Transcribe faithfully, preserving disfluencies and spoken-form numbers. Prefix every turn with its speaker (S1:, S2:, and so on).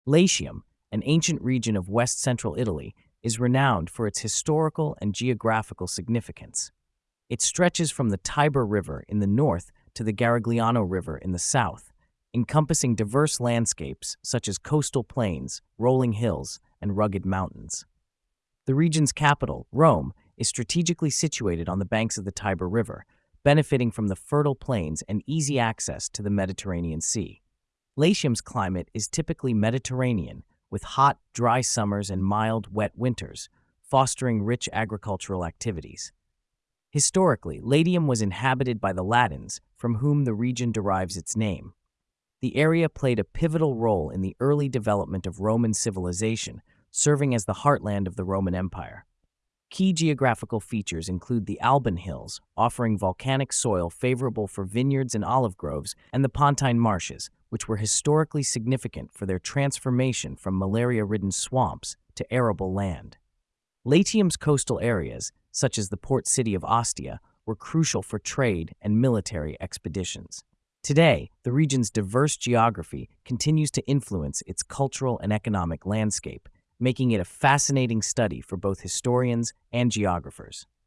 S1: Latium, an ancient region of west-central Italy, is renowned for its historical and geographical significance. It stretches from the Tiber River in the north to the Garigliano River in the south, encompassing diverse landscapes such as coastal plains, rolling hills, and rugged mountains. The region's capital, Rome, is strategically situated on the banks of the Tiber River, benefiting from the fertile plains and easy access to the Mediterranean Sea. Latium's climate is typically Mediterranean, with hot, dry summers and mild, wet winters, fostering rich agricultural activities. Historically, Latium was inhabited by the Latins, from whom the region derives its name. The area played a pivotal role in the early development of Roman civilization, serving as the heartland of the Roman Empire. Key geographical features include the Alban Hills, offering volcanic soil favorable for vineyards and olive groves, and the Pontine Marshes, which were historically significant for their transformation from malaria-ridden swamps to arable land. Latium's coastal areas, such as the port city of Ostia, were crucial for trade and military expeditions. Today, the region's diverse geography continues to influence its cultural and economic landscape, making it a fascinating study for both historians and geographers.